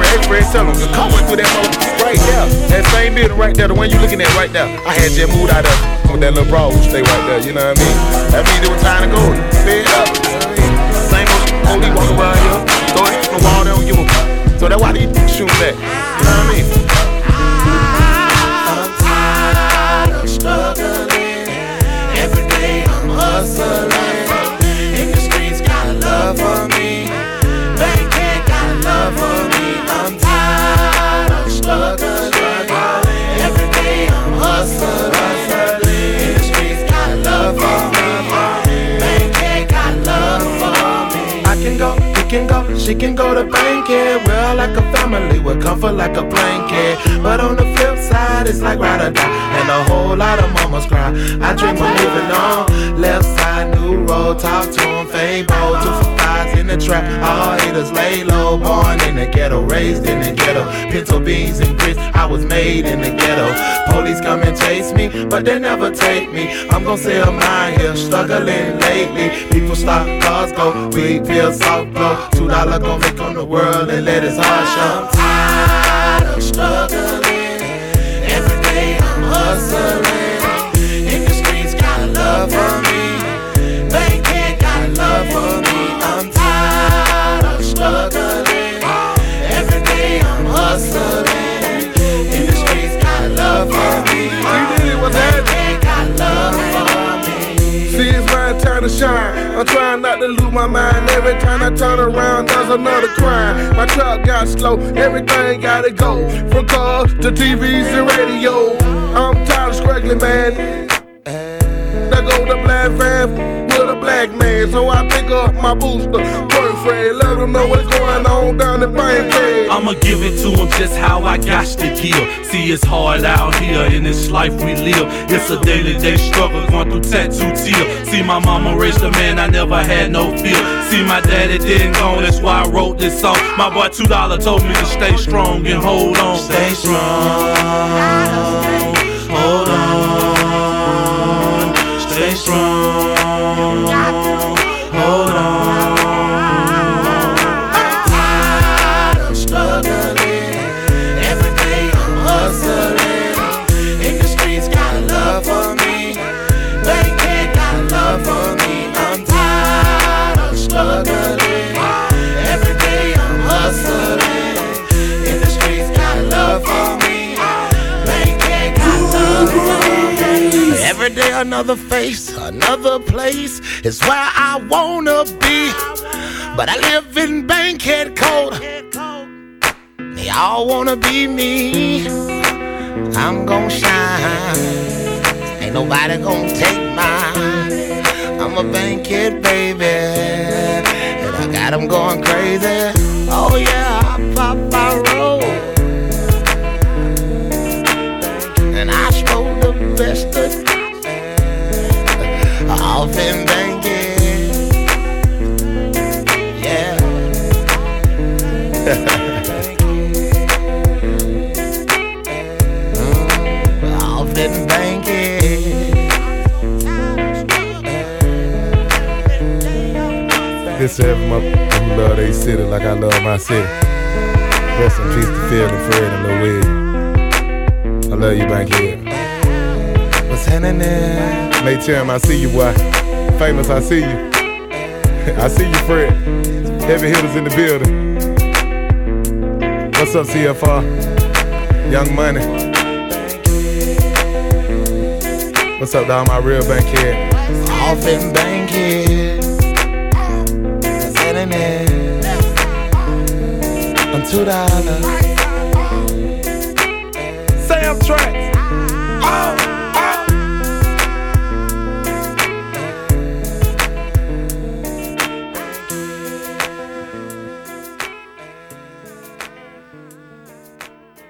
Express, tell them, come on through that motherfucker right there. That same building right there, the one you looking at right there. I had just moved out there with that little broad who stay right there, you know what I mean? That means it was time to go. Fed up, you know what I mean? Same old police walk around here, throw it on the wall, they don't give a fuck. So that's why they shoot back, you know what I mean? I'm tired of struggling. Every day I'm hustling. In the streets, got love for me. Bankhead got love for me. I'm tired of struggling. Every day I'm hustling. In the streets, got love for me. Bankhead got love for me. I can go, we can go, she can go to Bankhead. Well, like a family with comfort like a blanket. But on the flip side, it's like ride or die, and a whole lot of mamas cry. I dream of moving on. Left side, new road, talk to them, Fable. 2 for 5s in the trap, all haters lay low. Born in the ghetto, raised in the ghetto. Pinto beans and grits, I was made in the ghetto. Police come and chase me, but they never take me. I'm gon' sell mine here, struggling lately. People stop, cars go, weed, pills, soft blow. $2 gon' make on the world and let his heart show. I'm tired of struggling. Every day I'm hustling. In the streets, got love for me. Bankhead got love for me. I'm tired of struggling. Every day I'm hustling. In the streets, got love for me. Bankhead got love for me. See, it's my time to shine. I'm trying not to lose my mind. Every time I turn around, there's another crime. My truck got slow, everything gotta go. From cars to TVs and radio. I'm tired of struggling, man. There go the black van with a black man. So I pick up my booster, boyfriend, let him know what's going on down the Bankhead. I'ma give it to him just how I got to give. See, it's hard out here in this life we live. It's a daily day struggle going through tattoo tear. See, my mama raised a man, I never had no fear. See, my daddy didn't go, that's why I wrote this song. My boy $2 told me to stay strong and hold on. Stay strong, hold on. Stay strong, hold on. I'm tired of struggling. Every day I'm hustling. In the streets, got love for me. Bankhead got love for me. I'm tired of struggling. Every day I'm hustling. In the streets, got love for me. Bankhead got love for me. Every day another face, another place is where I wanna be. But I live in Bankhead Code. They all wanna be me. I'm gon' shine. Ain't nobody gon' take mine. I'm a Bankhead baby, and I got them going crazy. Oh yeah, I pop, I roll, and I smoke the best of off in Bankhead. Yeah. Off in Bankhead. This to every motherfucker who love their city like I love my city. Rest in peace to Phil and Fred and Lil Wiz. I love you, Bankhead. What's happening? Nate Tim, I see you, boy. Famous, I see you. I see you, Fred. Heavy hitters in the building. What's up, CFR? Young Money. What's up, dog? My real Bankhead. Off in Bankhead. What's happening? I'm $2. Sam Tracks. Oh.